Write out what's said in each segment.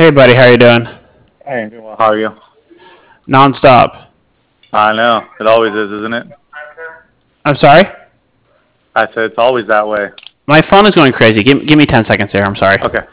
Hey, buddy, how you doing? Hey, doing well. How are you? Nonstop. I know. It always is, isn't it? I'm sorry? I said it's always that way. My phone is going crazy. Give me 10 seconds here. I'm sorry. Okay.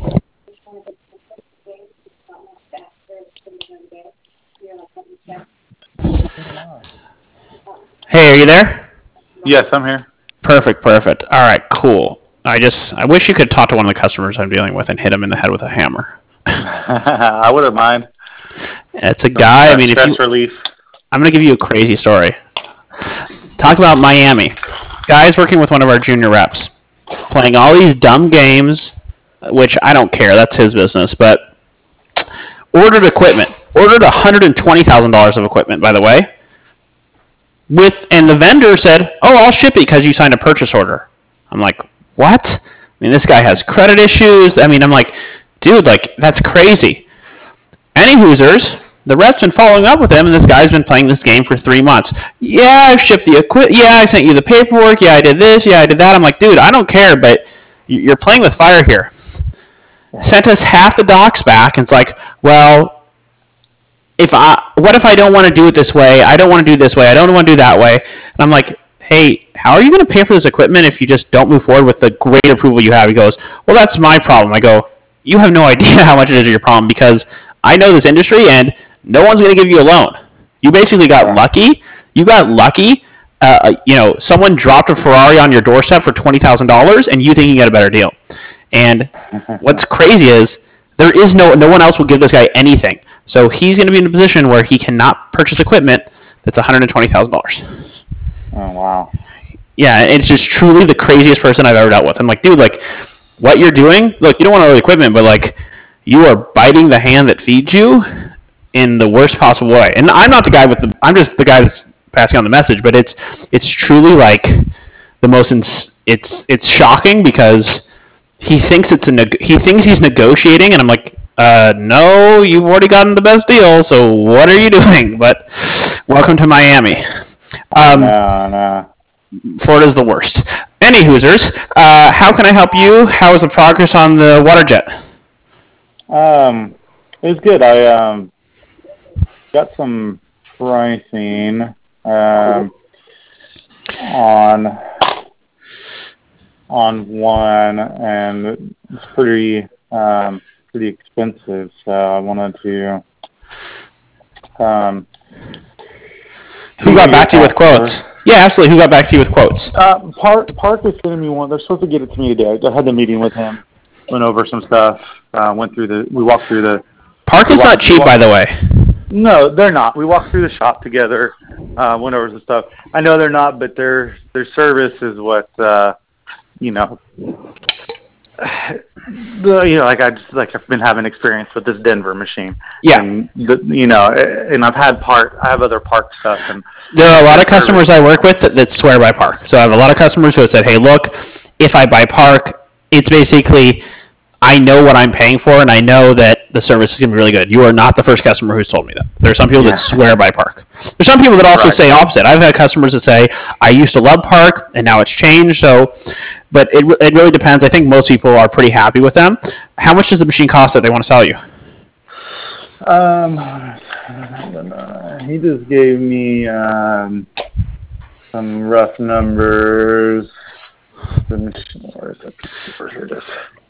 Hey, are you there? Yes, I'm here. Perfect. All right, cool. I wish you could talk to one of the customers I'm dealing with and hit him in the head with a hammer. I wouldn't mind. It's a guy. I mean, Stress relief. I'm going to give you a crazy story. Talk about Miami. Guy's working with one of our junior reps, playing all these dumb games, which I don't care. That's his business. But ordered equipment. Ordered $120,000 of equipment, by the way. And the vendor said, "Oh, I'll ship it because you signed a purchase order." I'm like, "What?" I mean, this guy has credit issues. I mean, I'm like, dude, like that's crazy. Any Hoosers, the rep's been following up with him, and this guy's been playing this game for 3 months. Yeah, I've shipped the equipment. Yeah, I sent you the paperwork. Yeah, I did this. Yeah, I did that. I'm like, dude, I don't care, but you're playing with fire here. Sent us half the docs back, and it's like, well, what if I don't want to do it this way? I don't want to do this way. I don't want to do that way. And I'm like, hey, how are you going to pay for this equipment if you just don't move forward with the great approval you have? He goes, well, that's my problem. I go, you have no idea how much it is your problem because I know this industry and no one's going to give you a loan. You basically got lucky. You got lucky. Someone dropped a Ferrari on your doorstep for $20,000 and you think you get a better deal. And what's crazy is there is no one else will give this guy anything. So he's going to be in a position where he cannot purchase equipment that's $120,000. Oh, wow. Yeah, it's just truly the craziest person I've ever dealt with. I'm like, dude, like, what you're doing, look, you don't want all the equipment, but, like, you are biting the hand that feeds you in the worst possible way. And I'm not the guy I'm just the guy that's passing on the message, but it's truly, like, the most, it's shocking because he thinks he thinks he's negotiating, and I'm like, no, you've already gotten the best deal, so what are you doing? But welcome to Miami. No. Florida's the worst. Any Hoosers, how can I help you? How is the progress on the water jet? It was good. I got some pricing on one, and it's pretty expensive. So I wanted to. Who got back to you with quotes? Yeah, absolutely. Who got back to you with quotes? Park is sending me one. They're supposed to get it to me today. I had the meeting with him, went over some stuff, we walked through the. Park is not cheap, by the way. No, they're not. We walked through the shop together, went over some stuff. I know they're not, but their service is what I've been having experience with this Denver machine. Yeah. And and I have other Park stuff, and there are a lot of customers I work with that swear by Park. So I have a lot of customers who have said, hey, look, if I buy Park, it's basically I know what I'm paying for, and I know that the service is going to be really good. You are not the first customer who's told me that. There are some people that swear by Park. There's some people that also say opposite. I've had customers that say, I used to love Park, and now it's changed. So, but it really depends. I think most people are pretty happy with them. How much does the machine cost that they want to sell you? He just gave me some rough numbers. Where is it? Here it is.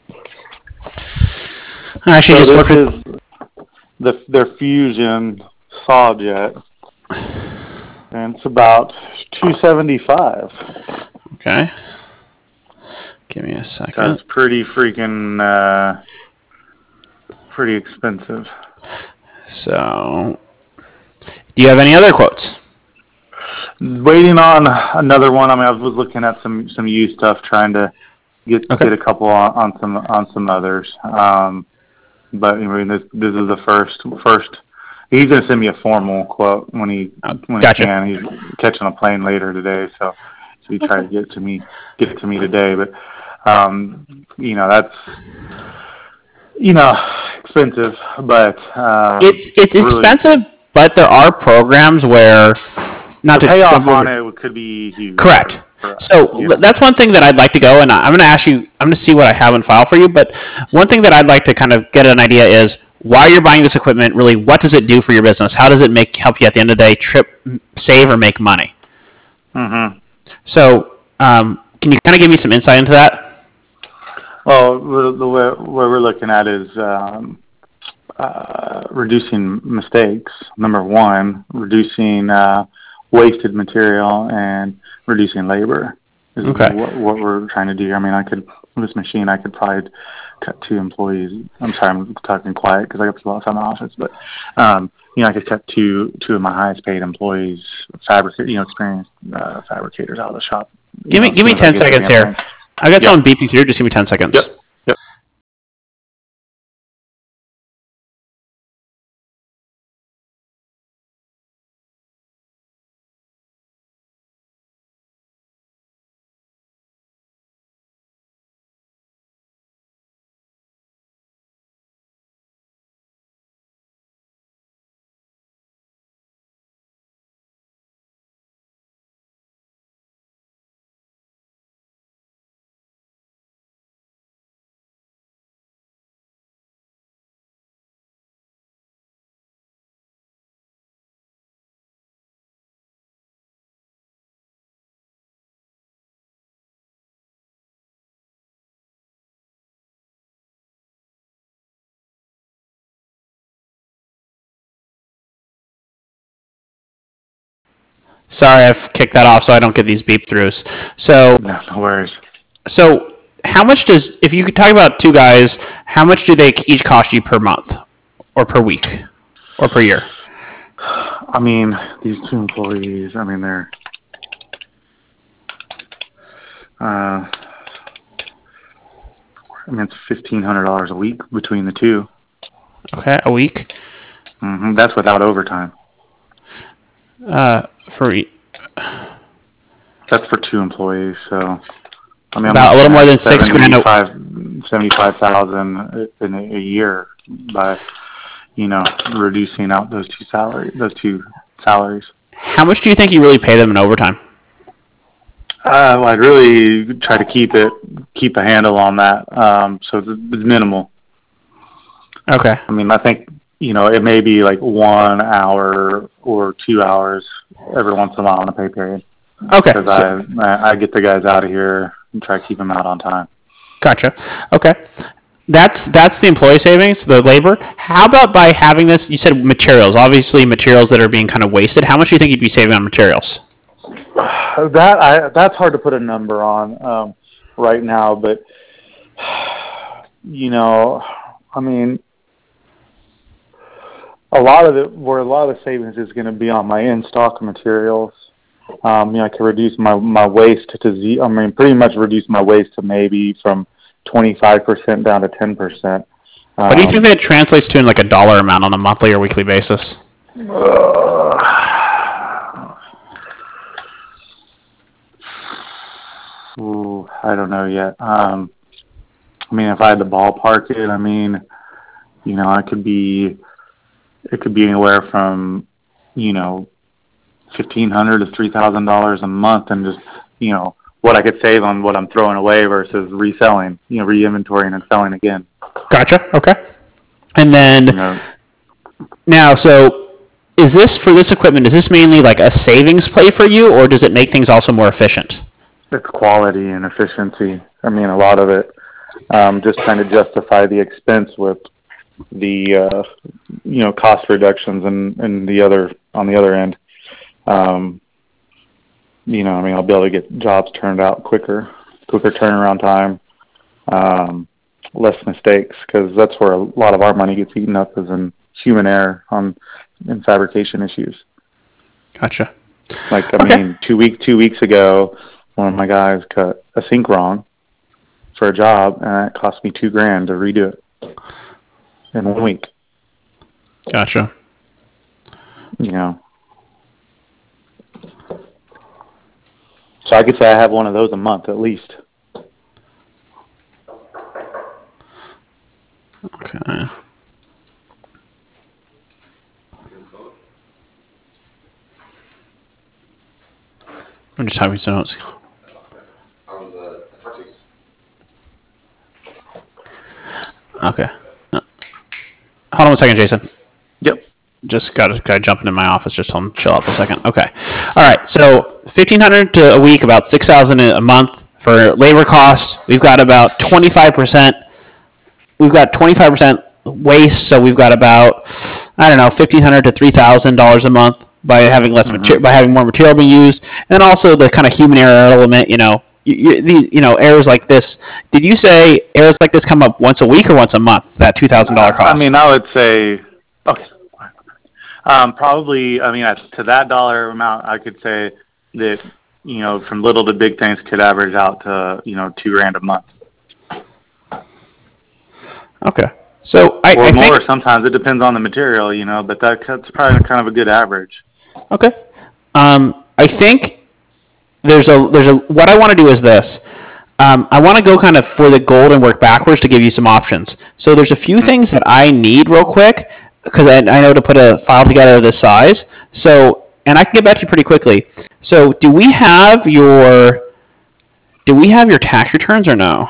Actually, so just this is their Fusion saw jet, and it's about $275. Okay. Give me a second. That's pretty freaking pretty expensive. So, do you have any other quotes? Waiting on another one. I mean, I was looking at some used stuff, trying to get a couple on some others. But I mean, this is the first. He's gonna send me a formal quote when he can. He's catching a plane later today, so he tried to get to me today. But that's expensive. But it's really expensive. But there are programs where the payoff on it could be huge. Correct. So that's one thing that I'd like to go, and I'm going to ask you. I'm going to see what I have in file for you. But one thing that I'd like to kind of get an idea is why you're buying this equipment. Really, what does it do for your business? How does it help you at the end of the day save or make money? Mm-hmm. So, can you kind of give me some insight into that? Well, the way we're looking at is reducing mistakes. Number one, reducing wasted material and reducing labor is what we're trying to do. I mean, this machine, I could probably cut 2 employees. I'm sorry, I'm talking quiet because I got people outside my office, but I could cut two of my highest paid employees, experienced fabricators out of the shop. Give me 10 seconds here. I got someone beeping through. Just give me 10 seconds. Yep. Sorry, I've kicked that off so I don't get these beep throughs. So, no worries. So, how much if you could talk about 2 guys, how much do they each cost you per month, or per week, or per year? I mean, these 2 employees, they're it's $1,500 a week between the 2. Okay, a week. Mm-hmm. That's without overtime. That's for 2 employees. So, about a little more than $6,000. 75,000 in a year by, reducing out those 2 salaries. How much do you think you really pay them in overtime? I'd really try to keep a handle on that. So it's minimal. Okay. I think, it may be like 1 hour or 2 hours every once in a while on a pay period. Okay. Because I get the guys out of here and try to keep them out on time. Gotcha. Okay. That's the employee savings, the labor. How about by having this, you said materials, obviously materials that are being kind of wasted. How much do you think you'd be saving on materials? That's hard to put a number on right now, but a lot of the savings is going to be on my in-stock materials. I can reduce my waste to pretty much reduce my waste to maybe from 25% down to 10%. What do you think that translates to in like a dollar amount on a monthly or weekly basis? I don't know yet. If I had to ballpark it, it could be anywhere from, $1,500 to $3,000 a month, and just, what I could save on what I'm throwing away versus reselling, re-inventorying and selling again. Gotcha. Okay. And then now, so is this for this equipment? Is this mainly like a savings play for you, or does it make things also more efficient? It's quality and efficiency. A lot of it, just trying to justify the expense with the cost reductions and on the other end. I'll be able to get jobs turned out quicker turnaround time, less mistakes, because that's where a lot of our money gets eaten up, is in human error in fabrication issues. Gotcha. 2 weeks ago, one of my guys cut a sink wrong for a job, and it cost me $2,000 to redo it in 1 week. Gotcha. So I could say I have one of those a month at least. Okay. I'm just having some notes. hold on 1 second, Jason. Yep. Just got to jump into my office. Just tell them chill out for a second. Okay. All right. So $1,500 a week, about $6,000 a month for labor costs. We've got about 25%. We've got 25% waste. So we've got about, I don't know, $1,500 to $3,000 a month by having less by having more material being used, and then also the kind of human error element. Errors like this. Did you say errors like this come up once a week or once a month? That $2,000 cost. I mean, I would say okay. Probably, to that dollar amount, I could say that, from little to big things could average out to, $2,000 a month. Okay. So I more think, sometimes. It depends on the material, but that's probably kind of a good average. Okay. I think there's a what I want to do is this. I want to go kind of for the gold and work backwards to give you some options. So there's a few things that I need real quick, because I know to put a file together of this size. So, and I can get back to you pretty quickly. So, do we have your tax returns or no?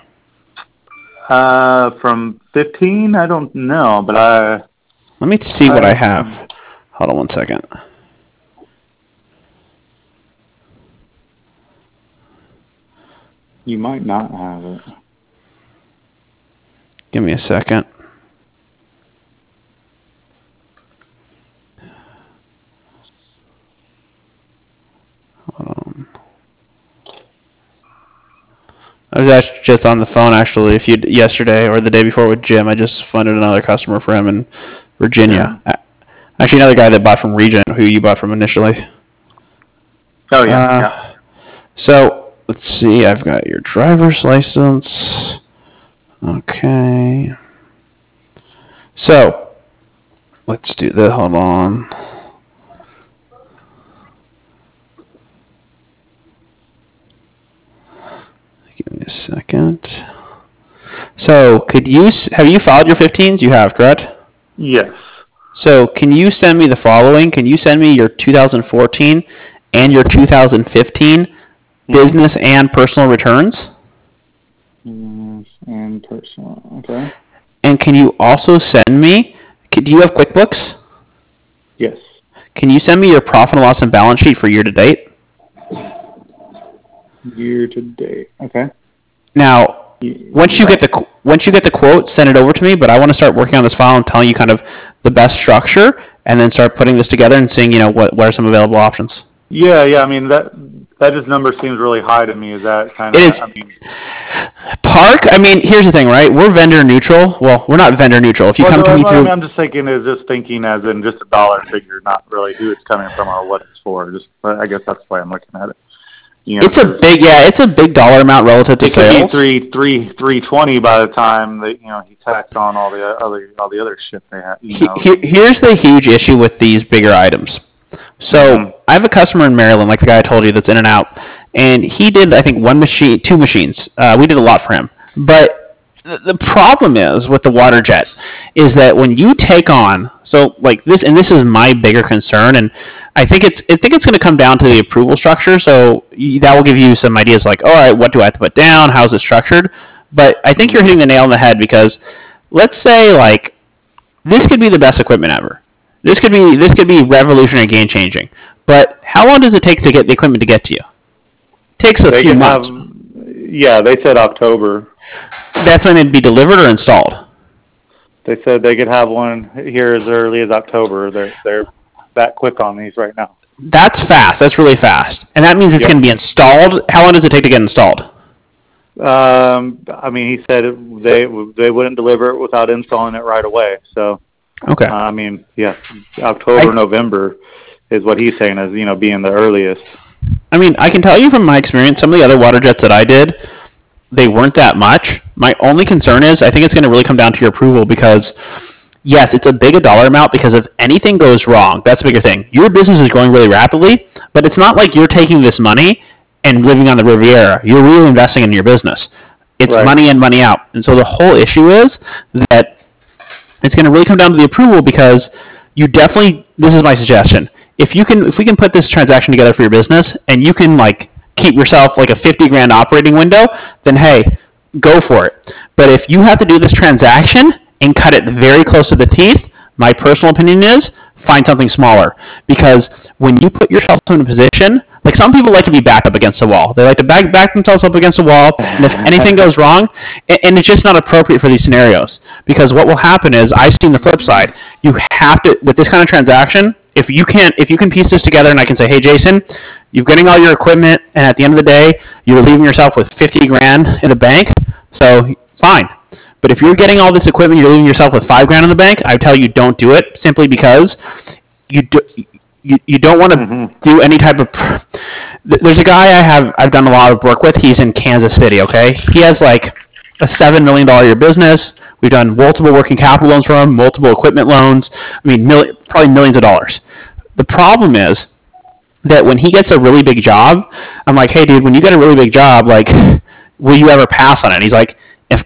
From 15, I don't know, but let me see what I have. Hold on 1 second. You might not have it. Give me a second. I was actually just on the phone yesterday or the day before with Jim. I just funded another customer for him in Virginia. Yeah. Actually, another guy that bought from Regent, who you bought from initially. Oh yeah. So let's see. I've got your driver's license. Okay. So let's do that. Hold on. Give me a second. So, have you filed your 15s? You have, correct? Yes. So, can you send me the following? Can you send me your 2014 and your 2015 business and personal returns? And personal, okay. And can you also send me, do you have QuickBooks? Yes. Can you send me your profit and loss and balance sheet for year to date? Year to date. Okay. Now, once you get the quote, send it over to me. But I want to start working on this file and telling you kind of the best structure, and then start putting this together and seeing what are some available options. Yeah. I mean that just number seems really high to me. Is that kind of? It is. Park. I mean, here's the thing, right? We're vendor neutral. Well, we're not vendor neutral. If you come to me through, I'm just thinking as in just a dollar figure, not really who it's coming from or what it's for. I guess that's the way I'm looking at it. It's a big dollar amount relative to sales. It could be $320 by the time that he tacked on all the other shit they have. Here's the huge issue with these bigger items. So I have a customer in Maryland, like the guy I told you, that's in and out, and he did, I think, two machines. We did a lot for him, but the problem is with the water jet is that when you take on this, and this is my bigger concern, and I think it's going to come down to the approval structure. So that will give you some ideas, like, all right, what do I have to put down? How's it structured? But I think you're hitting the nail on the head, because let's say this could be the best equipment ever. This could be revolutionary, game changing. But how long does it take to get the equipment to get to you? It takes a few months. They said October. That's when it'd be delivered or installed. They said they could have one here as early as October. They're that quick on these right now. That's fast. That's really fast. And that means it's going to be installed. How long does it take to get installed? He said they wouldn't deliver it without installing it right away. So, okay. October, November is what he's saying as being the earliest. I mean, I can tell you from my experience, some of the other water jets that I did, they weren't that much. My only concern is I think it's going to really come down to your approval, because yes, it's a big dollar amount, because if anything goes wrong, that's a bigger thing. Your business is growing really rapidly, but it's not like you're taking this money and living on the Riviera. You're really investing in your business. It's right. Money in, money out. And so the whole issue is that it's going to really come down to the approval, because you definitely, this is my suggestion, if we can put this transaction together for your business, and you can keep yourself a $50,000 operating window, then hey, go for it. But if you have to do this transaction and cut it very close to the teeth, my personal opinion is find something smaller. Because when you put yourself in a position, like some people like to be backed up against the wall. They like to back themselves up against the wall, and if anything goes wrong, and it's just not appropriate for these scenarios. Because what will happen is, I've seen the flip side. You have to, with this kind of transaction, if you can piece this together and I can say, hey, Jason, you're getting all your equipment, and at the end of the day, you're leaving yourself with 50 grand in the bank, so fine. But if you're getting all this equipment, you're leaving yourself with 5 grand in the bank, I tell you don't do it, simply because you don't want to do any type of. There's a guy I've done a lot of work with. He's in Kansas City. Okay, he has like a $7 million a year business. We've done multiple working capital loans for him, multiple equipment loans. I mean, probably millions of dollars. The problem is that when he gets a really big job, I'm like, hey, dude, when you get a really big job, like, will you ever pass on it? And he's like, if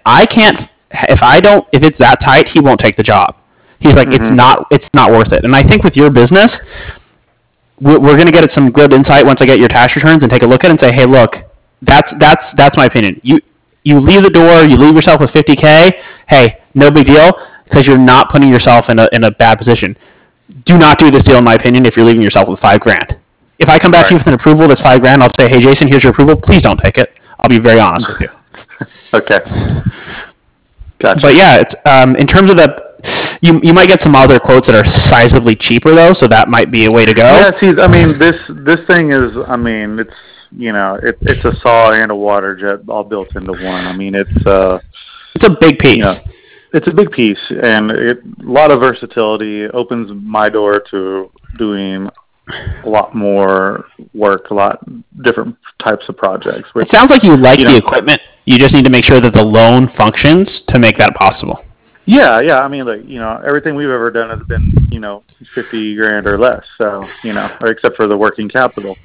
it's that tight, he won't take the job. He's like, it's not worth it. And I think with your business, we're going to get some good insight once I get your tax returns and take a look at it and say, hey, look, that's my opinion. You leave the door, you leave yourself with 50K. Hey, no big deal, because you're not putting yourself in a bad position. Do not do this deal, in my opinion, if you're leaving yourself with 5 grand. If I come back to you with an approval that's 5 grand, I'll say, hey, Jason, here's your approval. Please don't take it. I'll be very honest with you. Okay. Gotcha. But yeah, it's in terms of you might get some other quotes that are sizably cheaper though, so that might be a way to go. Yeah, see, I mean, this thing is, I mean, it's it's a saw and a water jet all built into one. I mean, it's a big piece. It's a big piece, and a lot of versatility. It opens my door to doing a lot more work, a lot different types of projects. It sounds like you like the equipment. You just need to make sure that the loan functions to make that possible. Yeah. I mean, like, everything we've ever done has been, 50 grand or less. So, or except for the working capital.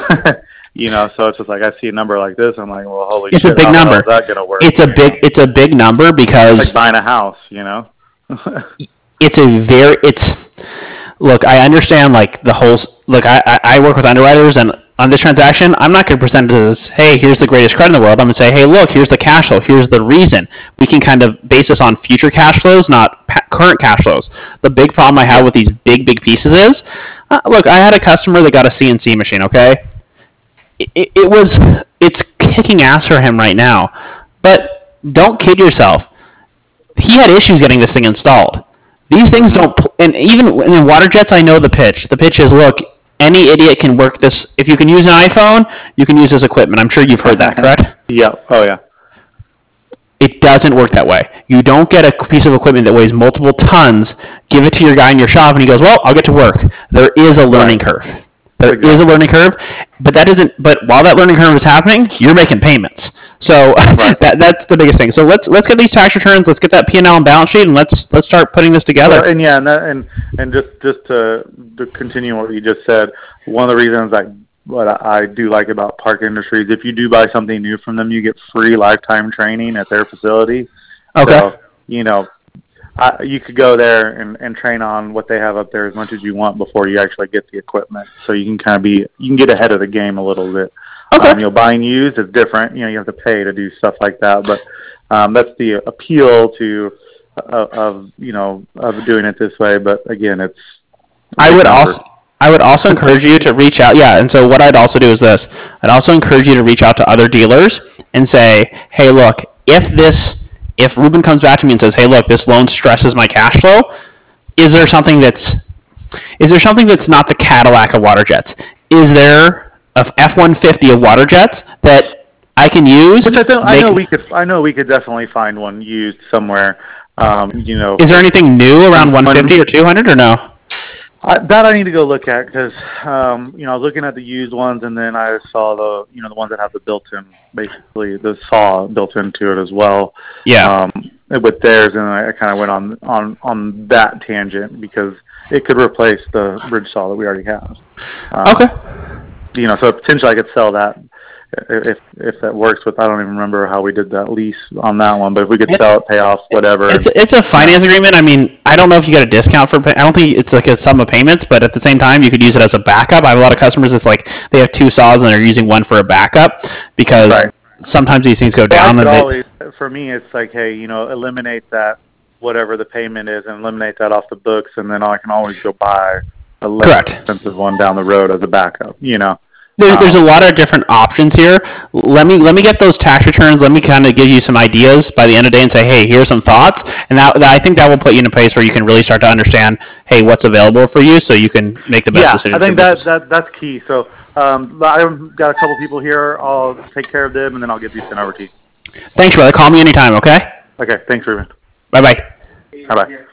So it's just like, I see a number like this, I'm like, well, holy shit, it's a big number. How is that gonna work? It's a big number because it's like buying a house, Look, I understand like the whole. Look, I work with underwriters, and on this transaction, I'm not going to present it as, hey, here's the greatest credit in the world. I'm going to say, hey, look, here's the cash flow. Here's the reason. We can kind of base this on future cash flows, not current cash flows. The big problem I have with these big pieces is, look, I had a customer that got a CNC machine. Okay, it's kicking ass for him right now, but don't kid yourself. He had issues getting this thing installed. These things don't, and even in water jets, I know the pitch. The pitch is, look, any idiot can work this. If you can use an iPhone, you can use this equipment. I'm sure you've heard that, correct? Yeah. Oh, yeah. It doesn't work that way. You don't get a piece of equipment that weighs multiple tons, give it to your guy in your shop, and he goes, well, I'll get to work. There is a learning curve. There is a learning curve, but while that learning curve is happening, you're making payments. So that's the biggest thing. So let's get these tax returns, let's get that P&L and balance sheet, and let's start putting this together. Well, and just to continue what you just said, one of the reasons what I do like about Park Industries, if you do buy something new from them, you get free lifetime training at their facility. Okay. So, you could go there and train on what they have up there as much as you want before you actually get the equipment. So you can you can get ahead of the game a little bit. Okay. Buying used is different. You have to pay to do stuff like that, but that's the appeal of doing it this way. But again, I would also encourage you to reach out. Yeah, and so what I'd also do is this. I'd also encourage you to reach out to other dealers and say, hey, look, if Ruben comes back to me and says, hey, look, this loan stresses my cash flow, is there something that's not the Cadillac of water jets? Is there a F-150 of water jets that I can use? Which I know we could definitely find one used somewhere. Is there anything new around 150 or 200 or no? That I need to go look at because I was looking at the used ones, and then I saw the ones that have the built-in, basically the saw built into it as well. Yeah. With theirs, and I kind of went on that tangent because it could replace the bridge saw that we already have. Okay. So potentially I could sell that if that works with. I don't even remember how we did that lease on that one, but if we could sell it, pay off, whatever. It's a finance agreement. I mean, I don't know if you get a discount for. I don't think it's like a sum of payments, but at the same time, you could use it as a backup. I have a lot of customers. It's like they have 2 saws and they're using one for a backup because sometimes these things go down. For me, it's like, hey, eliminate that whatever the payment is and eliminate that off the books, and then I can always go buy a less expensive one down the road as a backup. There's a lot of different options here. Let me get those tax returns. Let me kind of give you some ideas by the end of the day and say, hey, here's some thoughts. And that I think that will put you in a place where you can really start to understand, hey, what's available for you, so you can make the best decision. I think that's key. So I've got a couple people here. I'll take care of them, and then I'll get these sent over to you. Thanks, brother. Call me anytime, okay? Okay. Thanks, Ruben. Bye-bye. Bye-bye.